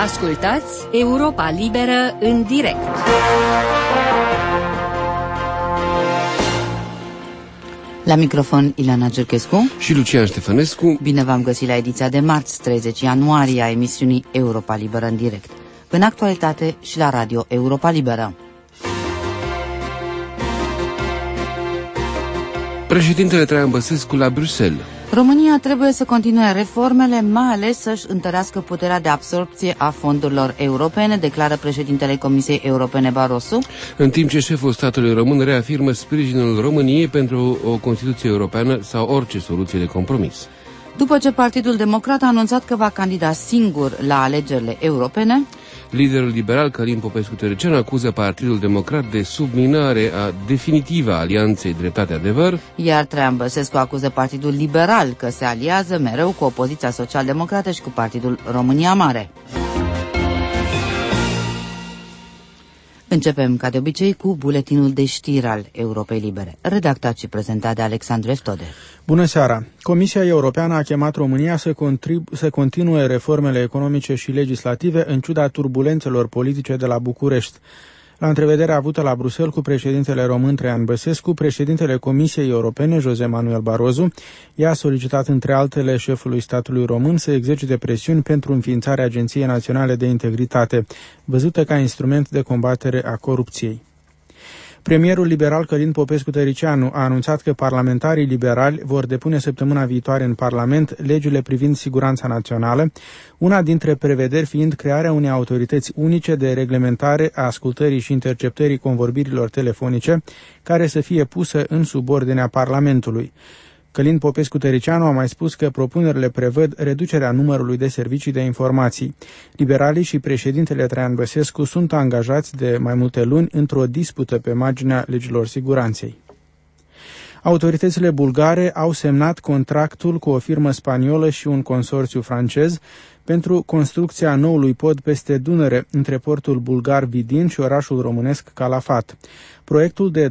Ascultați Europa Liberă în direct. La microfon Ileana Gerchescu și Lucian Ștefănescu. Bine v-am găsit la ediția de marți, 30 ianuarie a emisiunii Europa Liberă în direct. În actualitate și la Radio Europa Liberă. Președintele Traian Băsescu la Bruxelles. România trebuie să continue reformele, mai ales să-și întărească puterea de absorbție a fondurilor europene, declară președintele Comisiei Europene Barroso. În timp ce șeful statului român reafirmă sprijinul României pentru o Constituție europeană sau orice soluție de compromis. După ce Partidul Democrat a anunțat că va candida singur la alegerile europene, liderul liberal Călin Popescu-Tăriceanu acuză Partidul Democrat de subminare definitivă a alianței Dreptate-Adevăr, iar Traian Băsescu acuză Partidul Liberal că se aliază mereu cu opoziția social-democrată și cu Partidul România Mare. Începem, ca de obicei, cu buletinul de știri al Europei Libere, redactat și prezentat de Alexandru Eftode. Bună seara! Comisia Europeană a chemat România să continue reformele economice și legislative în ciuda turbulențelor politice de la București. La întrevederea avută la Bruxelles cu președintele român Traian Băsescu, președintele Comisiei Europene, José Manuel Barroso, i-a solicitat între altele șefului statului român să exercite presiuni pentru înființarea Agenției Naționale de Integritate, văzută ca instrument de combatere a corupției. Premierul liberal Călin Popescu-Tăriceanu a anunțat că parlamentarii liberali vor depune săptămâna viitoare în Parlament legile privind siguranța națională, una dintre prevederi fiind crearea unei autorități unice de reglementare a ascultării și interceptării convorbirilor telefonice, care să fie pusă în subordinea Parlamentului. Călin Popescu-Tăriceanu a mai spus că propunerile prevăd reducerea numărului de servicii de informații. Liberalii și președintele Traian Băsescu sunt angajați de mai multe luni într-o dispută pe marginea legilor siguranței. Autoritățile bulgare au semnat contractul cu o firmă spaniolă și un consorțiu francez pentru construcția noului pod peste Dunăre, între portul bulgar Vidin și orașul românesc Calafat. Proiectul de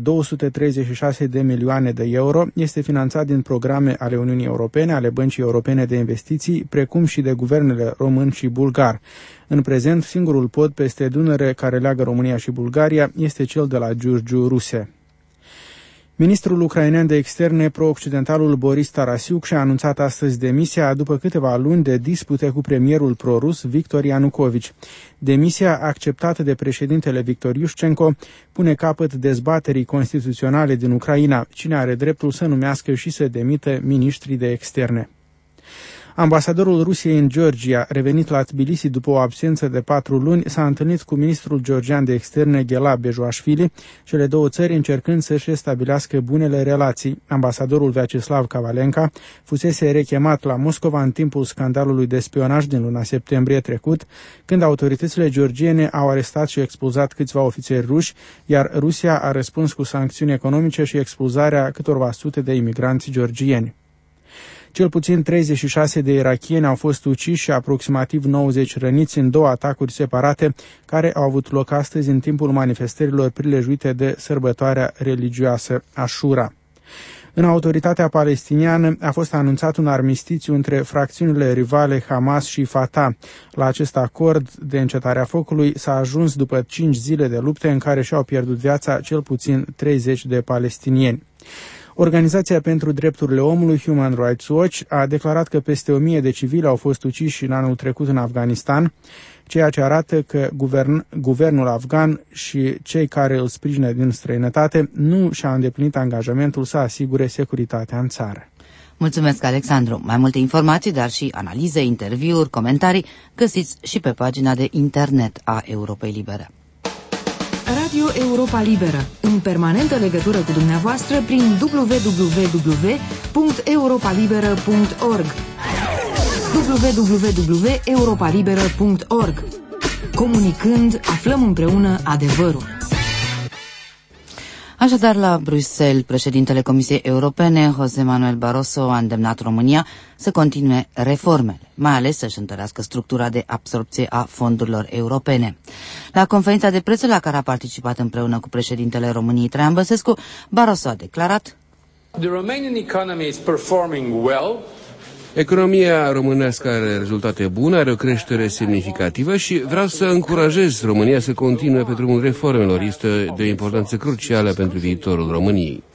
236 de milioane de euro este finanțat din programe ale Uniunii Europene, ale Băncii Europene de Investiții, precum și de guvernele român și bulgar. În prezent, singurul pod peste Dunăre care leagă România și Bulgaria este cel de la Giurgiu, Ruse. Ministrul ucrainean de externe pro-occidentalul Boris Tarasiuc și-a anunțat astăzi demisia după câteva luni de dispute cu premierul pro-rus Victor Ianucovici. Demisia acceptată de președintele Victor Iușcenko pune capăt dezbaterii constituționale din Ucraina, cine are dreptul să numească și să demită miniștrii de externe. Ambasadorul Rusiei în Georgia, revenit la Tbilisi după o absență de 4 luni, s-a întâlnit cu ministrul georgian de externe Ghela Bejoashvili, cele două țări încercând să-și restabilească bunele relații. Ambasadorul Vyacheslav Kavalenka fusese rechemat la Moscova în timpul scandalului de spionaj din luna septembrie trecut, când autoritățile georgiene au arestat și expulzat câțiva ofițeri ruși, iar Rusia a răspuns cu sancțiuni economice și expulzarea câtorva sute de imigranți georgieni. Cel puțin 36 de irakieni au fost uciși și aproximativ 90 răniți în două atacuri separate care au avut loc astăzi în timpul manifestărilor prilejuite de sărbătoarea religioasă Ashura. În autoritatea palestiniană a fost anunțat un armistițiu între fracțiunile rivale Hamas și Fatah. La acest acord de încetare a focului s-a ajuns după 5 zile de lupte în care și-au pierdut viața cel puțin 30 de palestinieni. Organizația pentru drepturile omului Human Rights Watch a declarat că peste 1000 de civili au fost uciși în anul trecut în Afganistan, ceea ce arată că guvernul afgan și cei care îl sprijină din străinătate nu și-au îndeplinit angajamentul să asigure securitatea în țară. Mulțumesc, Alexandru. Mai multe informații, dar și analize, interviuri, comentarii găsiți și pe pagina de internet a Europei Libere. Radio Europa Liberă, în permanentă legătură cu dumneavoastră prin www.europalibera.org www.europalibera.org. Comunicând, aflăm împreună adevărul. Așadar, la Bruxelles, președintele Comisiei Europene, José Manuel Barroso, a îndemnat România să continue reformele, mai ales să-și întărească structura de absorbție a fondurilor europene. La conferința de presă la care a participat împreună cu președintele României, Traian Băsescu, Barroso a declarat: The Romanian economy is performing well Economia românească are rezultate bune, are o creștere semnificativă și vreau să încurajez România să continue pe drumul reformelor. Este de o importanță crucială pentru viitorul României.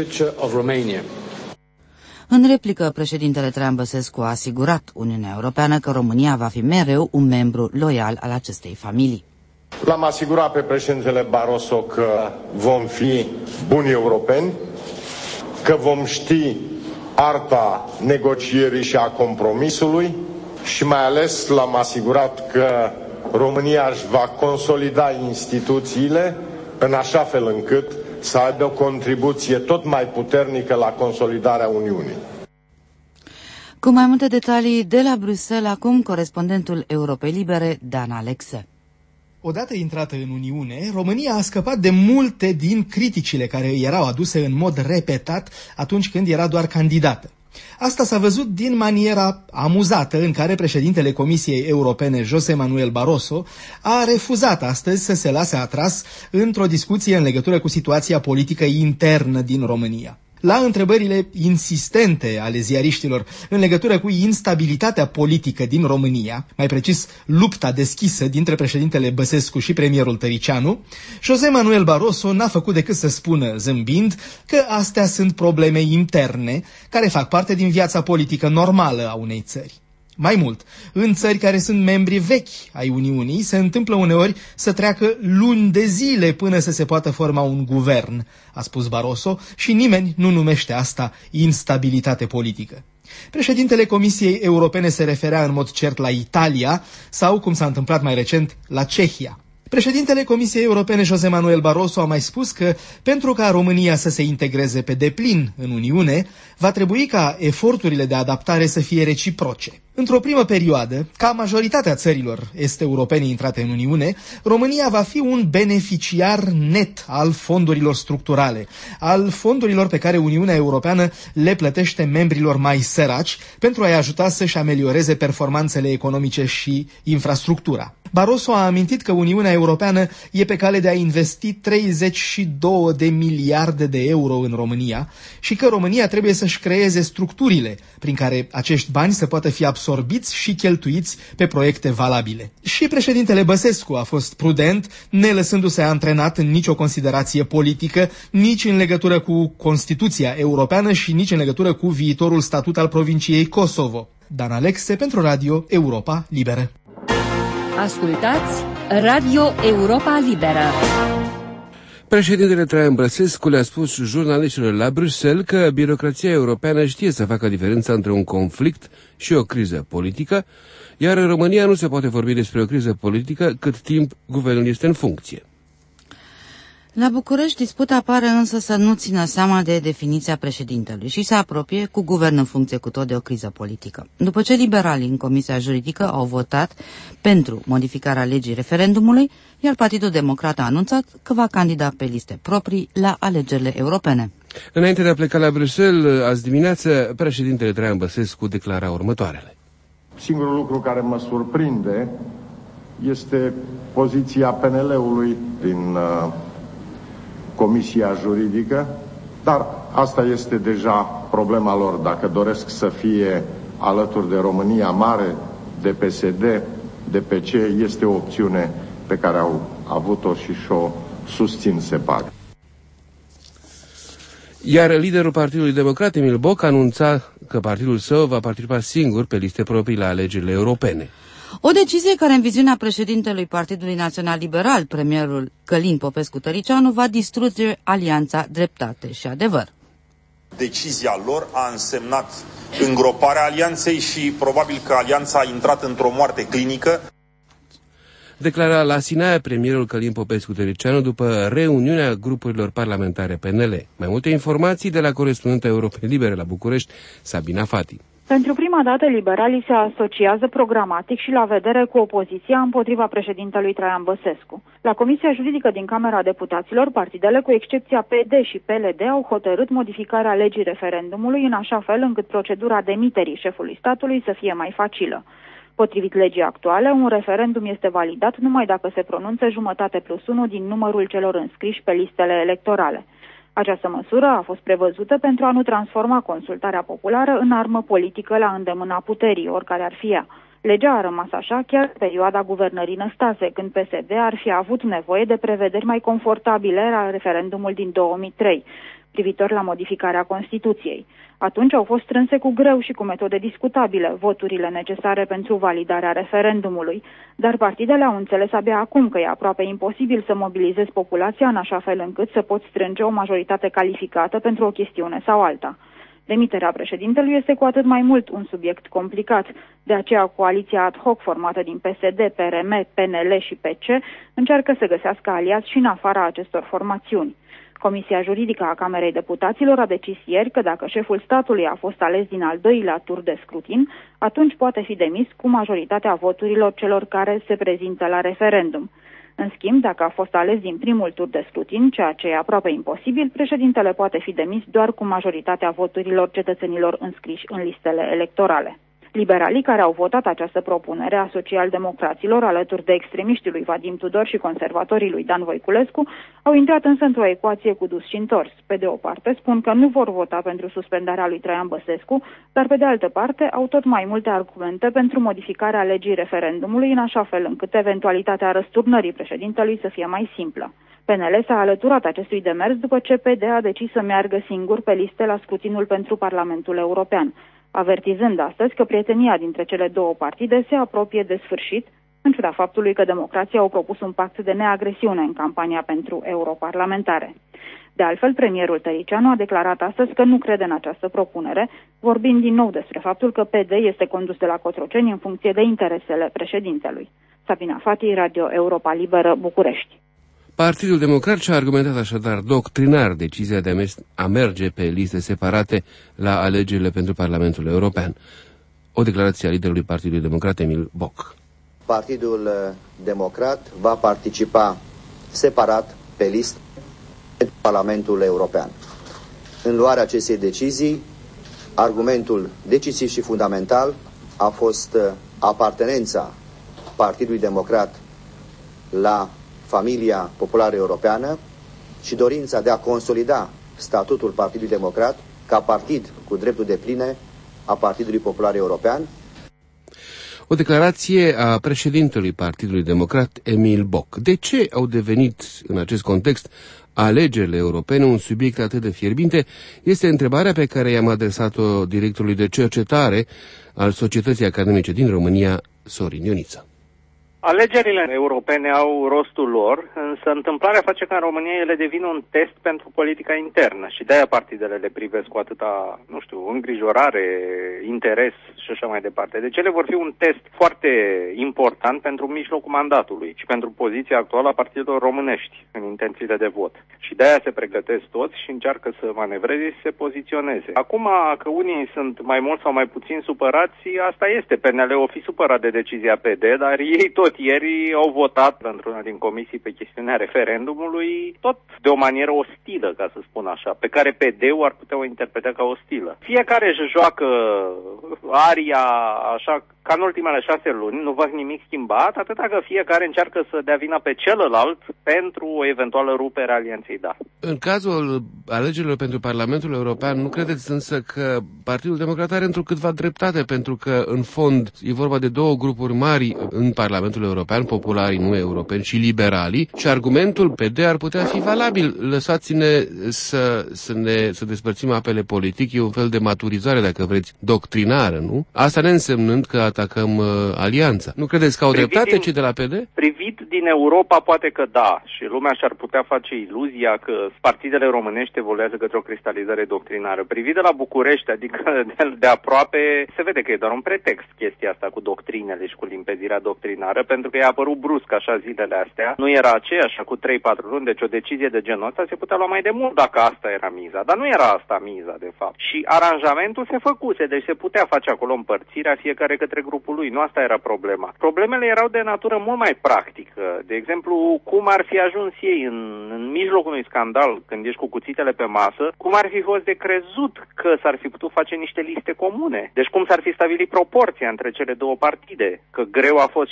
În replică, președintele Traian Băsescu a asigurat Uniunea Europeană că România va fi mereu un membru loial al acestei familii. L-am asigurat pe președintele Barroso că vom fi buni europeni, că vom ști arta negocierii și a compromisului și mai ales l-am asigurat că România își va consolida instituțiile în așa fel încât să aibă o contribuție tot mai puternică la consolidarea Uniunii. Cu mai multe detalii de la Bruxelles, acum corespondentul Europei Libere, Dan Alexe. Odată intrată în Uniune, România a scăpat de multe din criticile care îi erau aduse în mod repetat atunci când era doar candidată. Asta s-a văzut din maniera amuzată în care președintele Comisiei Europene, José Manuel Barroso, a refuzat astăzi să se lase atras într-o discuție în legătură cu situația politică internă din România. La întrebările insistente ale ziariștilor în legătură cu instabilitatea politică din România, mai precis lupta deschisă dintre președintele Băsescu și premierul Tăricianu, José Manuel Barroso n-a făcut decât să spună, zâmbind, că astea sunt probleme interne care fac parte din viața politică normală a unei țări. Mai mult, în țări care sunt membri vechi ai Uniunii, se întâmplă uneori să treacă luni de zile până să se poată forma un guvern, a spus Barroso, și nimeni nu numește asta instabilitate politică. Președintele Comisiei Europene se referea în mod cert la Italia sau, cum s-a întâmplat mai recent, la Cehia. Președintele Comisiei Europene, José Manuel Barroso, a mai spus că pentru ca România să se integreze pe deplin în Uniune, va trebui ca eforturile de adaptare să fie reciproce. Într-o primă perioadă, ca majoritatea țărilor est-europene intrate în Uniune, România va fi un beneficiar net al fondurilor structurale, al fondurilor pe care Uniunea Europeană le plătește membrilor mai săraci pentru a-i ajuta să-și amelioreze performanțele economice și infrastructura. Barroso a amintit că Uniunea Europeană e pe cale de a investi 32 de miliarde de euro în România și că România trebuie să-și creeze structurile prin care acești bani să poată fi absorbiți și cheltuiți pe proiecte valabile. Și președintele Băsescu a fost prudent, ne lăsându-se antrenat în nicio considerație politică, nici în legătură cu Constituția Europeană și nici în legătură cu viitorul statut al provinciei Kosovo. Dan Alexe pentru Radio Europa Liberă. Ascultați Radio Europa Liberă. Președintele Traian Băsescu le-a spus jurnaliștilor la Bruxelles că birocrația europeană știe să facă diferența între un conflict și o criză politică, iar în România nu se poate vorbi despre o criză politică cât timp guvernul este în funcție. La București, disputa pare însă să nu țină seama de definiția președintelui și se apropie cu guvern în funcție cu tot de o criză politică. După ce liberalii în Comisia Juridică au votat pentru modificarea legii referendumului, iar Partidul Democrat a anunțat că va candida pe liste proprii la alegerile europene. Înainte de a pleca la Bruxelles, azi dimineață, președintele Traian Băsescu declara următoarele. Singurul lucru care mă surprinde este poziția PNL-ului din Comisia Juridică, dar asta este deja problema lor. Dacă doresc să fie alături de România Mare, de PSD, de PC, este o opțiune pe care au avut-o și o susțin, se pare. Iar liderul Partidului Democrat, Emil Boc, anunța că partidul său va participa singur pe liste proprii la alegerile europene. O decizie care, în viziunea președintelui Partidului Național Liberal, premierul Călin Popescu-Tăricianu, va distruge alianța Dreptate și Adevăr. Decizia lor a însemnat îngroparea alianței și probabil că alianța a intrat într-o moarte clinică. Declara la Sinaia premierul Călin Popescu-Tăricianu după reuniunea grupurilor parlamentare PNL. Mai multe informații de la corespondenta Europei Libere la București, Sabina Fati. Pentru prima dată, liberalii se asociază programatic și la vedere cu opoziția împotriva președintelui Traian Băsescu. La Comisia Juridică din Camera Deputaților, partidele, cu excepția PD și PLD, au hotărât modificarea legii referendumului în așa fel încât procedura demiterii șefului statului să fie mai facilă. Potrivit legii actuale, un referendum este validat numai dacă se pronunță 1/2+1 din numărul celor înscriși pe listele electorale. Această măsură a fost prevăzută pentru a nu transforma consultarea populară în armă politică la îndemâna puterii, oricare ar fi ea. Legea a rămas așa chiar în perioada guvernării Năstase, când PSD ar fi avut nevoie de prevederi mai confortabile la referendumul din 2003, privitor la modificarea Constituției. Atunci au fost strânse cu greu și cu metode discutabile voturile necesare pentru validarea referendumului, dar partidele au înțeles abia acum că e aproape imposibil să mobilizezi populația în așa fel încât să poți strânge o majoritate calificată pentru o chestiune sau alta. Demiterea președintelui este cu atât mai mult un subiect complicat, de aceea coaliția ad hoc formată din PSD, PRM, PNL și PC încearcă să găsească aliați și în afara acestor formațiuni. Comisia juridică a Camerei Deputaților a decis ieri că dacă șeful statului a fost ales din al doilea tur de scrutin, atunci poate fi demis cu majoritatea voturilor celor care se prezintă la referendum. În schimb, dacă a fost ales din primul tur de scrutin, ceea ce e aproape imposibil, președintele poate fi demis doar cu majoritatea voturilor cetățenilor înscriși în listele electorale. Liberalii care au votat această propunere a social-democraților alături de extremiștii lui Vadim Tudor și conservatorii lui Dan Voiculescu au intrat însă într-o ecuație cu dus și întors. Pe de o parte spun că nu vor vota pentru suspendarea lui Traian Băsescu, dar pe de altă parte au tot mai multe argumente pentru modificarea legii referendumului în așa fel încât eventualitatea răsturnării președintelui să fie mai simplă. PNL s-a alăturat acestui demers după ce PD a decis să meargă singur pe liste la scrutinul pentru Parlamentul European, avertizând astăzi că prietenia dintre cele două partide se apropie de sfârșit, în ciuda faptului că democrații au propus un pact de neagresiune în campania pentru europarlamentare. De altfel, premierul Tăricianu a declarat astăzi că nu crede în această propunere, vorbind din nou despre faptul că PD este condus de la Cotroceni în funcție de interesele președintelui. Sabina Fati, Radio Europa Liberă, București. Partidul Democrat și-a argumentat așadar doctrinar decizia de a merge pe liste separate la alegerile pentru Parlamentul European. O declarație a liderului Partidului Democrat, Emil Boc. Partidul Democrat va participa separat pe listă pentru Parlamentul European. În luarea acestei decizii, argumentul decisiv și fundamental a fost apartenența Partidului Democrat la familia populară europeană și dorința de a consolida statutul Partidului Democrat ca partid cu drepturi depline a Partidului Popular European. O declarație a președintelui Partidului Democrat, Emil Boc. De ce au devenit, în acest context, alegerile europene un subiect atât de fierbinte? Este întrebarea pe care i-am adresat-o directorului de cercetare al Societății Academice din România, Sorin Ioniță. Alegerile europene au rostul lor, însă întâmplarea face ca în România ele devin un test pentru politica internă și de-aia partidele le privesc cu atâta, îngrijorare, interes și așa mai departe. Deci ele vor fi un test foarte important pentru mijlocul mandatului și pentru poziția actuală a partidelor românești în intențiile de vot. Și de-aia se pregătesc toți și încearcă să manevreze și să se poziționeze. Acum că unii sunt mai mult sau mai puțin supărați, asta este. PNL o fi supărat de decizia PD, dar ei tot ieri au votat într-una din comisii pe chestiunea referendumului, tot de o manieră ostilă, ca să spun așa, pe care PD-ul ar putea o interpreta ca ostilă. Fiecare își joacă aria așa ca în ultimele 6 luni, nu văd nimic schimbat, atâta că fiecare încearcă să dea vina pe celălalt pentru o eventuală rupere a alianței, da. În cazul alegerilor pentru Parlamentul European, nu credeți însă că Partidul Democrat are întrucâtva dreptate, pentru că, în fond, e vorba de două grupuri mari în Parlamentul European, popularii, nu europeni, și liberalii, și argumentul PD ar putea fi valabil. Lăsați-ne să despărțim apele politic, e un fel de maturizare, dacă vreți, doctrinară, nu? Asta neînsemnând că atacăm alianța. Nu credeți că au dreptate cei de la PD? Privit din Europa, poate că da, și lumea și-ar putea face iluzia că partidele românești evoluează către o cristalizare doctrinară. Privit de la București, adică de aproape, se vede că e doar un pretext chestia asta cu doctrinele și cu limpezirea doctrinară, pentru că i-a apărut brusc așa zilele astea. Nu era aceeași cu 3-4 luni, deci o decizie de genul ăsta se putea lua mai de mult dacă asta era miza, dar nu era asta miza, de fapt. Și aranjamentul se făcuse, deci se putea face acolo împărțirea fiecare către grupul lui, nu asta era problema. Problemele erau de natură mult mai practică. De exemplu, cum ar fi ajuns ei în mijlocul unui scandal, când ești cu cuțitele pe masă, cum ar fi fost de crezut că s-ar fi putut face niște liste comune. Deci cum s-ar fi stabilit proporția între cele două partide, că greu a fost și în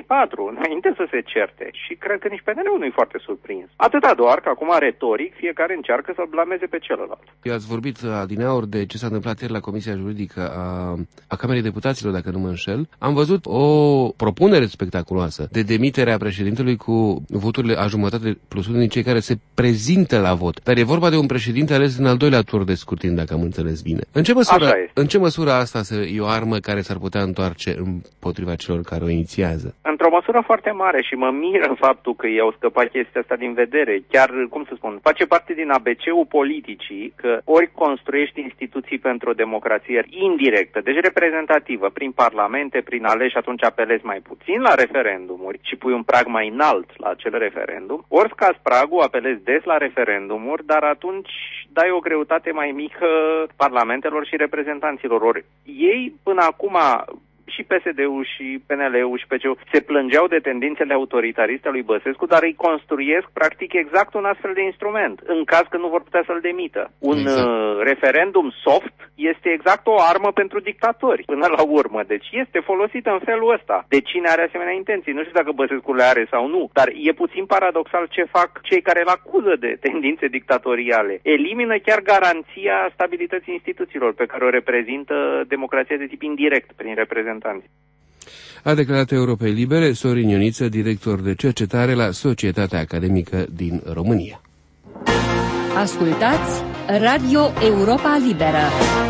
2004, înainte să se certe. Și cred că nici PNL-ul nu e foarte surprins. Atâta doar că acum retoric fiecare încearcă să-l blameze pe celălalt. Ați vorbit adineauri de ce s-a întâmplat ieri la Comisia Juridică a Camerei Deputaților, dacă nu mă înșel. Am văzut o propunere spectaculoasă de demitere a președintelui cu voturile a jumătate plus unul din cei care se prezintă la vot. Dar e vorba de un președinte ales în al doilea tur de scrutin, dacă am înțeles bine. În ce măsură asta e o armă care s-ar putea întoarce împotriva celor care o inițiază? Într-o măsură foarte mare și mă miră faptul că i-au scăpat chestia asta din vedere. Chiar, cum să spun, face parte din ABC-ul politicii că ori construiești instituții pentru o democrație indirectă, deci reprezentativă, prin parlamente, prin aleși, atunci apelezi mai puțin la referendumuri și pui un prag mai înalt la acel referendum, ori scazi pragul, apelezi des la referendumuri, dar atunci dai o greutate mai mică parlamentelor și reprezentanților. Ori ei până acum și PSD-ul și PNL-ul și PC-ul se plângeau de tendințele autoritariste lui Băsescu, dar îi construiesc practic exact un astfel de instrument, în caz că nu vor putea să-l demită. Un referendum soft este exact o armă pentru dictatori, până la urmă. Deci este folosită în felul ăsta. De cine are asemenea intenții? Nu știu dacă Băsescu le are sau nu, dar e puțin paradoxal ce fac cei care îl acuză de tendințe dictatoriale. Elimină chiar garanția stabilității instituțiilor pe care o reprezintă democrația de tip indirect prin reprezentanți. A declarat Europei Libere Sorin Ioniță, director de cercetare la Societatea Academică din România. Ascultați Radio Europa Liberă.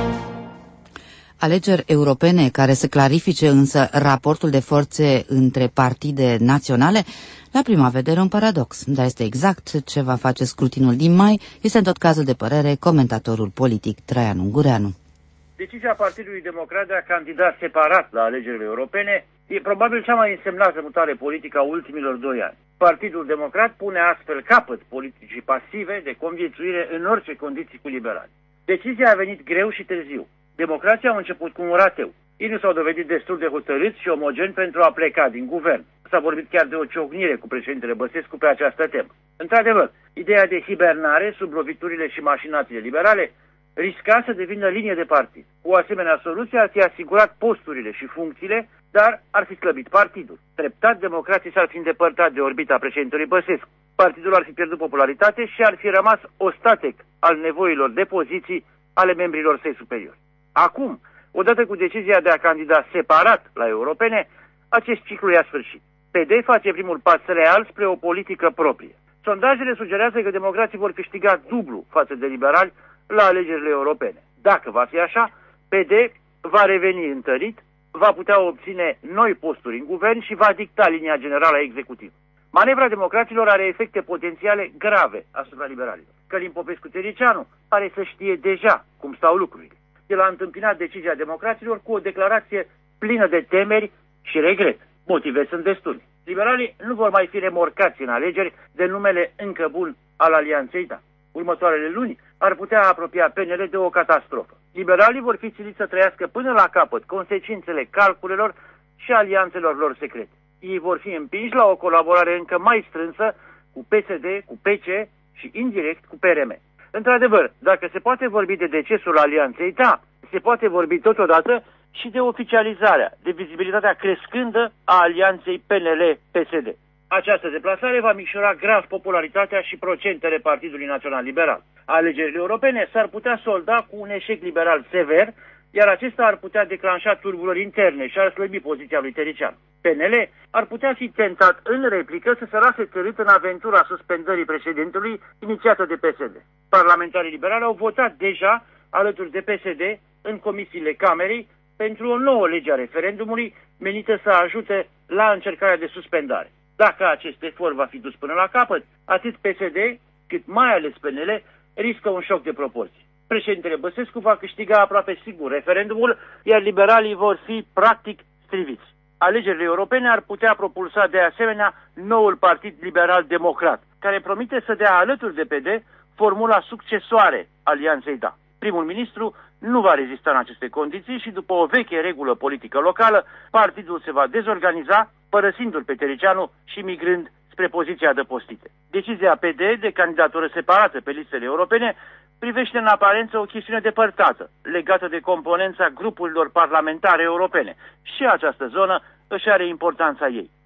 Alegeri europene care să clarifice însă raportul de forțe între partide naționale, la prima vedere un paradox, dar este exact ce va face scrutinul din mai, este în tot cazul de părere comentatorul politic Traian Ungureanu. Decizia Partidului Democrat de a candida separat la alegerile europene e probabil cea mai însemnată mutare politică a ultimilor 2 ani. Partidul Democrat pune astfel capăt politicii pasive de conviețuire în orice condiții cu liberali. Decizia a venit greu și târziu. Democrații au început cu un rateu. Ei nu s-au dovedit destul de hotărâți și omogeni pentru a pleca din guvern. S-a vorbit chiar de o ciocnire cu președintele Băsescu pe această temă. Într-adevăr, ideea de hibernare sub loviturile și mașinațiile liberale risca să devină linie de partid. O asemenea soluție ar fi asigurat posturile și funcțiile, dar ar fi slăbit partidul. Treptat, democrații s-ar fi îndepărtat de orbita președintelui Băsescu. Partidul ar fi pierdut popularitate și ar fi rămas ostatec al nevoilor de poziții ale membrilor săi superiori. Acum, odată cu decizia de a candida separat la europene, acest ciclu i-a sfârșit. PD face primul pas real spre o politică proprie. Sondajele sugerează că democrații vor câștiga dublu față de liberali la alegerile europene. Dacă va fi așa, PD va reveni întărit, va putea obține noi posturi în guvern și va dicta linia generală a executivă. Manevra democraților are efecte potențiale grave asupra liberalilor. Călin Popescu-Tăriceanu pare să știe deja cum stau lucrurile. El a întâmpinat decizia democraților cu o declarație plină de temeri și regret. Motive sunt destule. Liberalii nu vor mai fi remorcați în alegeri de numele încă bun al alianței DA. Următoarele luni ar putea apropia PNL de o catastrofă. Liberalii vor fi siliți să trăiască până la capăt consecințele calculelor și alianțelor lor secrete. Ei vor fi împinși la o colaborare încă mai strânsă cu PSD, cu PC și indirect cu PRM. Într-adevăr, dacă se poate vorbi de decesul alianței, da, se poate vorbi totodată și de oficializarea, de vizibilitatea crescândă a alianței PNL-PSD. Această deplasare va micșora grav popularitatea și procentele Partidului Național Liberal. Alegerile europene s-ar putea solda cu un eșec liberal sever, iar acesta ar putea declanșa turbulări interne și ar slăbi poziția lui Tăriceanu. PNL ar putea fi tentat în replică să se lase târât în aventura suspendării președintelui inițiată de PSD. Parlamentarii liberali au votat deja, alături de PSD, în comisiile Camerei, pentru o nouă lege a referendumului menită să ajute la încercarea de suspendare. Dacă acest efort va fi dus până la capăt, atât PSD, cât mai ales PNL, riscă un șoc de proporții. Președintele Băsescu va câștiga aproape sigur referendumul, iar liberalii vor fi practic striviți. Alegerile europene ar putea propulsa de asemenea noul Partid Liberal-Democrat, care promite să dea alături de PD formula succesoare alianței DA. Primul ministru nu va rezista în aceste condiții și după o veche regulă politică locală, partidul se va dezorganiza, părăsindu-l pe Tăriceanu și migrând spre poziția adăpostite. Decizia PD de candidatură separată pe listele europene privește în aparență o chestiune depărtată, legată de componența grupurilor parlamentare europene. Și această zonă își are importanța ei.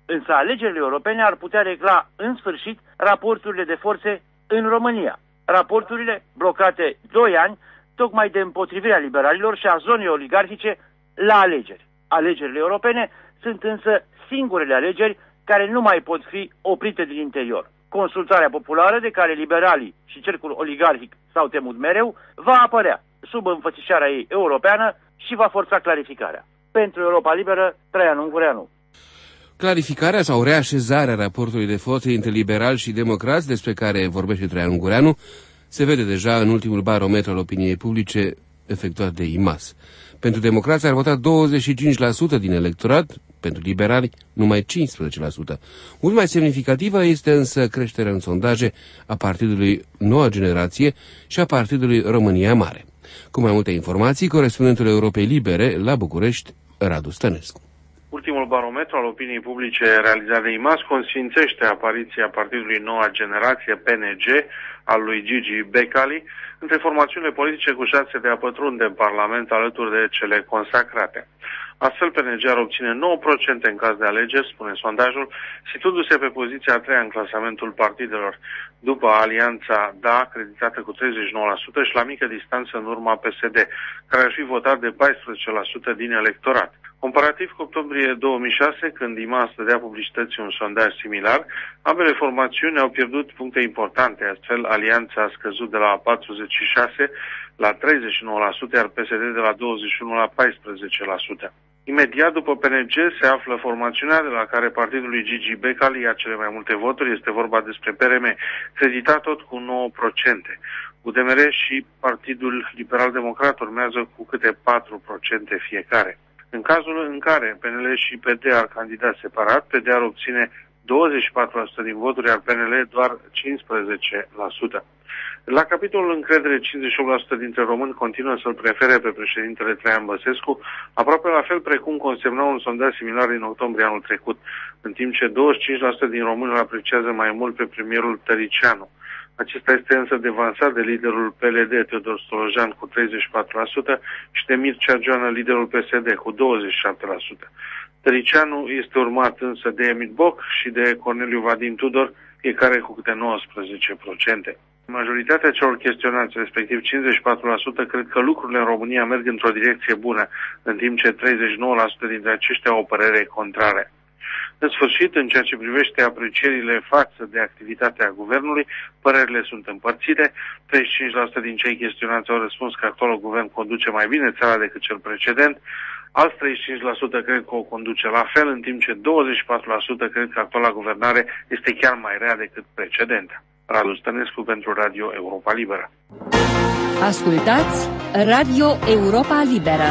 Însă alegerile europene ar putea regla în sfârșit raporturile de forțe în România. Raporturile blocate 2 ani tocmai de împotrivirea liberalilor și a zonei oligarhice la alegeri. Alegerile europene sunt însă singurele alegeri care nu mai pot fi oprite din interior. Consultarea populară, de care liberalii și cercul oligarhic s-au temut mereu, va apărea sub înfățișarea ei europeană și va forța clarificarea. Pentru Europa Liberă, Traian Ungureanu. Clarificarea sau reașezarea raportului de forțe între liberali și democrați, despre care vorbește Traian Ungureanu, se vede deja în ultimul barometru al opiniei publice efectuat de IMAS. Pentru democrați ar vota 25% din electorat, pentru liberali numai 15%. Mult mai semnificativă este însă creșterea în sondaje a Partidului Noua Generație și a Partidului România Mare. Cu mai multe informații, corespondentul Europei Libere la București, Radu Stănescu. Ultimul barometru al opiniei publice realizat de IMAS consfințește apariția Partidului Noua Generație, PNG, al lui Gigi Becali, între formațiunile politice cu șanse de a pătrunde în Parlament alături de cele consacrate. Astfel, PNG ar obține 9% în caz de alegeri, spune sondajul, situându-se pe poziția a 3-a în clasamentul partidelor, după alianța DA, acreditată cu 39% și la mică distanță în urma PSD, care ar fi votat de 14% din electorat. Comparativ cu octombrie 2006, când IMAS dădea publicității un sondaj similar, ambele formațiuni au pierdut puncte importante, astfel alianța a scăzut de la 46% la 39%, iar PSD de la 21% la 14%. Imediat după PNG se află formațiunea de la care partidul lui Gigi Becali ia cele mai multe voturi, este vorba despre PRM, creditat tot cu 9%. UDMR și Partidul Liberal Democrat urmează cu câte 4% fiecare. În cazul în care PNL și PD ar candida separat, PD ar obține 24% din voturi, iar PNL doar 15%. La capitolul încredere, 58% dintre români continuă să-l prefere pe președintele Traian Băsescu, aproape la fel precum consemna un sondaj similar din octombrie anul trecut, în timp ce 25% din români îl apreciază mai mult pe premierul Tăricianu. Acesta este însă devansat de liderul PLD, Teodor Stolojan, cu 34% și de Mircea Joană, liderul PSD, cu 27%. Tăricianu este urmat însă de Emil Boc și de Corneliu Vadim Tudor, fiecare cu câte 19%. Majoritatea celor chestionați, respectiv 54%, cred că lucrurile în România merg într-o direcție bună, în timp ce 39% dintre aceștia au o părere contrare. În sfârșit, în ceea ce privește aprecierile față de activitatea guvernului, părerile sunt împărțite. 35% din cei chestionați au răspuns că actualul guvern conduce mai bine țara decât cel precedent, alți 35% cred că o conduce la fel, în timp ce 24% cred că actuala guvernare este chiar mai rea decât precedentă. Radu Stănescu pentru Radio Europa Liberă. Ascultați Radio Europa Liberă.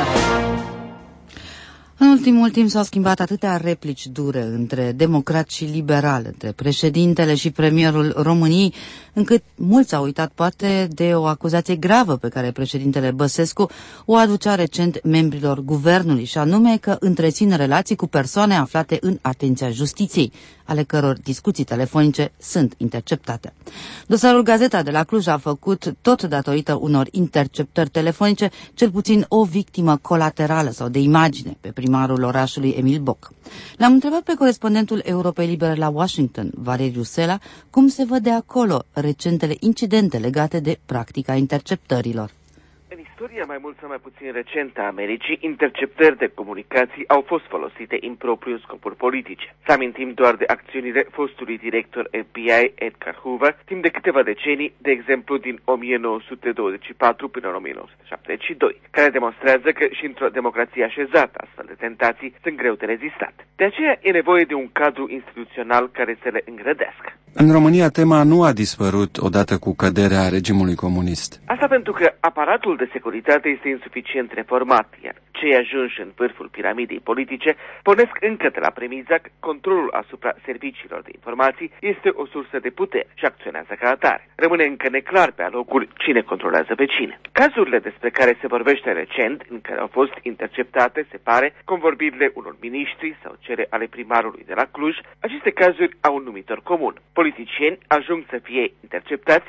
În ultimul timp s-au schimbat atâtea replici dure între democrat și liberal, între președintele și premierul României, încât mulți au uitat poate de o acuzație gravă pe care președintele Băsescu o aducea recent membrilor guvernului, și anume că întrețin relații cu persoane aflate în atenția justiției, ale căror discuții telefonice sunt interceptate. Dosarul Gazeta de la Cluj a făcut, tot datorită unor interceptări telefonice, cel puțin o victimă colaterală sau de imagine pe primarul orașului Emil Boc. L-am întrebat pe corespondentul Europei Libere la Washington, Valeriu Sela, cum se văd de acolo recentele incidente legate de practica interceptărilor. În istoria mai mult sau mai puțin recentă a Americii, interceptări de comunicații au fost folosite în propriu scopuri politice. Să amintim doar de acțiunile fostului director FBI Edgar Hoover timp de câteva decenii, de exemplu din 1924 până în 1972, care demonstrează că și într-o democrație așezată astfel de tentații sunt greu de rezistat. De aceea e nevoie de un cadru instituțional care să le îngrădească. În România tema nu a dispărut odată cu căderea regimului comunist. Asta pentru că aparatul de securitate este insuficient reformat, iar cei ajunși în vârful piramidei politice pornesc încă de la premiza că controlul asupra serviciilor de informații este o sursă de putere și acționează ca atare. Rămâne încă neclar pe alocuri cine controlează pe cine. Cazurile despre care se vorbește recent, în care au fost interceptate, se pare, convorbirile unor miniștri sau cele ale primarului de la Cluj, aceste cazuri au un numitor comun. Politicieni ajung să fie interceptați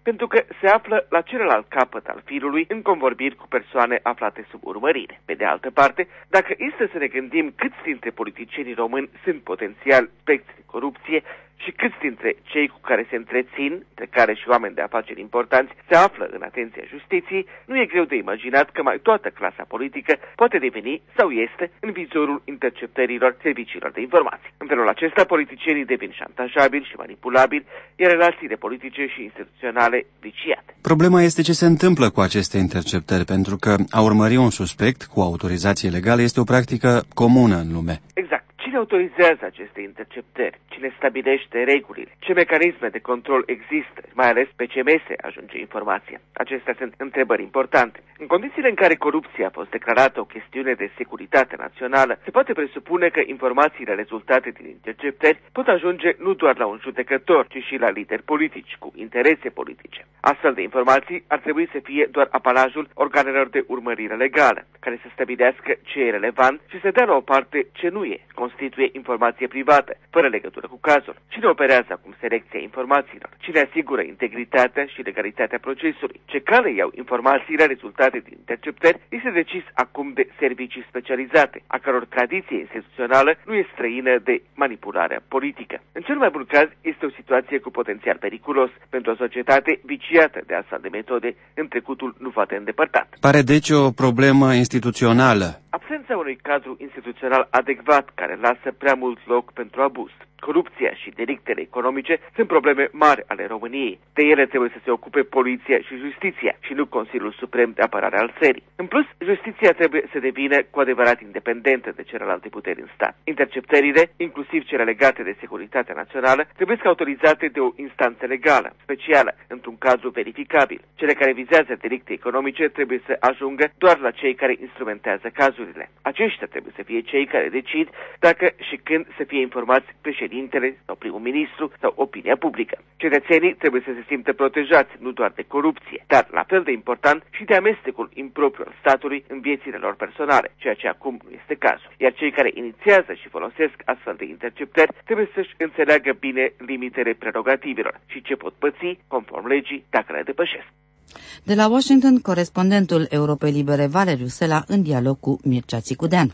pentru că se află la celălalt capăt al firului în convorbiri cu persoane aflate sub urmărire. Pe de altă parte, dacă este să ne gândim câți dintre politicienii români sunt potențial suspecți de corupție și câți dintre cei cu care se întrețin, între care și oameni de afaceri importanți, se află în atenția justiției, nu e greu de imaginat că mai toată clasa politică poate deveni sau este în vizorul interceptărilor serviciilor de informații. În felul acesta, politicienii devin șantajabili și manipulabili, iar relațiile politice și instituționale viciate. Problema este ce se întâmplă cu aceste interceptări, pentru că a urmări un suspect cu autorizație legală este o practică comună în lume. Exact. Cine autorizează aceste interceptări? Cine stabilește regulile? Ce mecanisme de control există? Mai ales pe ce mese ajunge informația? Acestea sunt întrebări importante. În condițiile în care corupția a fost declarată o chestiune de securitate națională, se poate presupune că informațiile rezultate din interceptări pot ajunge nu doar la un judecător, ci și la lideri politici cu interese politice. Astfel de informații ar trebui să fie doar apalajul organelor de urmărire legală, care să stabilească ce e relevant și să dea la o parte ce nu e, constituie informație privată, fără legătură cu cazul. Cine operează acum selecția informațiilor? Cine asigură integritatea și legalitatea procesului? Ce cale iau informațiile rezultate din interceptări este decis acum de servicii specializate, a căror tradiție instituțională nu e străină de manipularea politică. În cel mai bun caz, este o situație cu potențial periculos pentru o societate viciată de astfel de metode în trecutul nu foarte îndepărtat. Pare deci o problemă instituțională. Absența unui cadru instituțional adecvat care lasă prea mult loc pentru abuz. Corupția și delictele economice sunt probleme mari ale României. De ele trebuie să se ocupe poliția și justiția și nu Consiliul Suprem de Apărare al Țării. În plus, justiția trebuie să devină cu adevărat independentă de celelalte puteri în stat. Interceptările, inclusiv cele legate de securitatea națională, trebuie să autorizate de o instanță legală, specială, într-un cadru verificabil. Cele care vizează delicte economice trebuie să ajungă doar la cei care instrumentează cazurile. Aceștia trebuie să fie cei care decid dacă și când să fie informați președintele sau primul ministru sau opinia publică. Cetățenii trebuie să se simtă protejați nu doar de corupție, dar la fel de important și de amestecul impropriu al statului în viețile lor personale, ceea ce acum nu este cazul. Iar cei care inițiază și folosesc astfel de interceptări trebuie să-și înțeleagă bine limitele prerogativelor și ce pot păți conform legii dacă le depășesc. De la Washington, corespondentul Europei Libere Valeriu Sela în dialog cu Mircea Țicudean.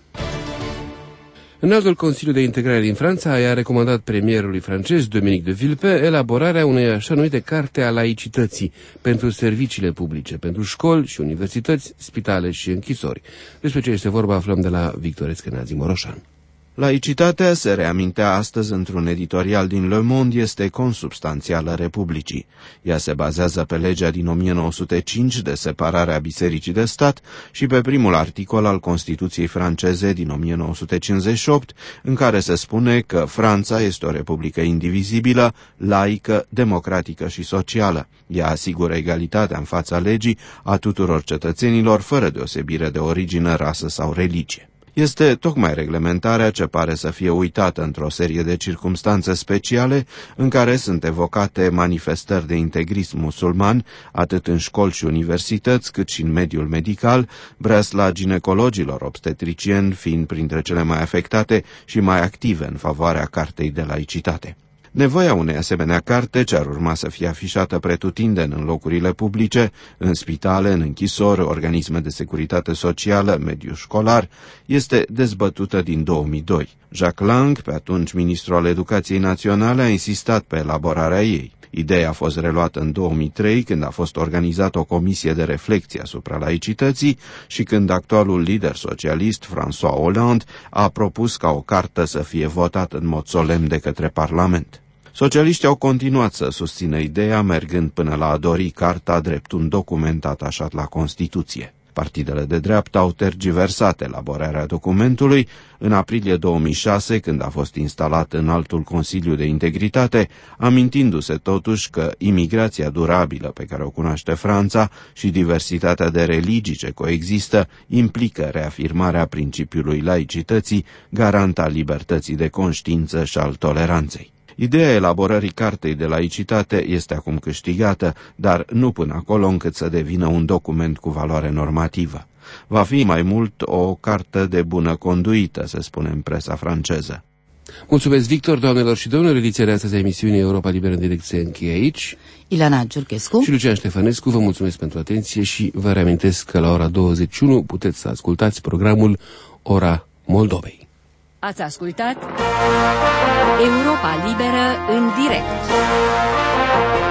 Înaltul Consiliu de Integrare din Franța i-a recomandat premierului francez Dominique de Villepin elaborarea unei așa numite carte a laicității pentru serviciile publice, pentru școli și universități, spitale și închisori. Despre ce este vorba aflăm de la Victor Eschenazi Moroșan. Laicitatea, se reamintea astăzi într-un editorial din Le Monde, este consubstanțială Republicii. Ea se bazează pe legea din 1905 de separare a bisericii de stat și pe primul articol al Constituției franceze din 1958, în care se spune că Franța este o republică indivizibilă, laică, democratică și socială. Ea asigură egalitatea în fața legii a tuturor cetățenilor, fără deosebire de origine, rasă sau religie. Este tocmai reglementarea ce pare să fie uitată într-o serie de circumstanțe speciale în care sunt evocate manifestări de integrism musulman, atât în școli și universități, cât și în mediul medical, breasla ginecologilor obstetricieni fiind printre cele mai afectate și mai active în favoarea cartei de laicitate. Nevoia unei asemenea carte, ce ar urma să fie afișată pretutindeni în locurile publice, în spitale, în închisori, organisme de securitate socială, mediu școlar, este dezbătută din 2002. Jacques Lang, pe atunci ministru al Educației Naționale, a insistat pe elaborarea ei. Ideea a fost reluată în 2003, când a fost organizată o comisie de reflecție asupra laicității și când actualul lider socialist, François Hollande, a propus ca o cartă să fie votată în mod solemn de către Parlament. Socialiștii au continuat să susțină ideea, mergând până la a dori carta drept un document atașat la Constituție. Partidele de dreapta au tergiversat elaborarea documentului. În aprilie 2006, când a fost instalat înaltul Consiliu de Integritate, amintindu-se totuși că imigrația durabilă pe care o cunoaște Franța și diversitatea de religii ce coexistă implică reafirmarea principiului laicității, garant al libertății de conștiință și al toleranței. Ideea elaborării cartei de laicitate este acum câștigată, dar nu până acolo încât să devină un document cu valoare normativă. Va fi mai mult o cartă de bună conduită, se spune în presa franceză. Mulțumesc, Victor, doamnelor și domnilor. Ediția de astăzi a emisiunii Europa Liberă în direct se încheie aici. Ileana Giurchescu și Lucian Ștefănescu, vă mulțumesc pentru atenție și vă reamintesc că la ora 21 puteți să ascultați programul Ora Moldovei. Ați ascultat Europa Liberă în direct.